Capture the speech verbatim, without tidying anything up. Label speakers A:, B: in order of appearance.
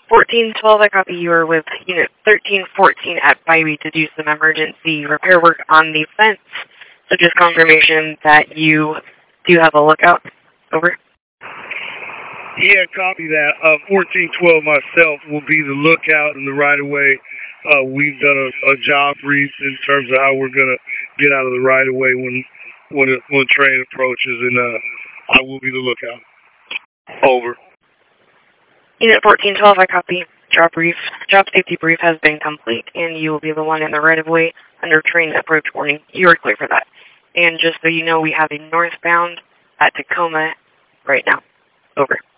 A: fourteen twelve, I copy. You are with Unit thirteen fourteen at Bybee to do some emergency repair work on the fence. So just confirmation that you do have a lookout. Over.
B: Yeah, copy that. Uh, fourteen twelve myself will be the lookout in the right-of-way. Uh, we've done a, a job brief in terms of how we're going to get out of the right-of-way when when, it, when train approaches, and uh, I will be the lookout. Over.
A: Unit fourteen twelve, I copy. Job brief. Job safety brief has been complete, and you will be the one in the right-of-way under train approach warning. You are clear for that. And just so you know, we have a northbound at Tacoma right now. Over.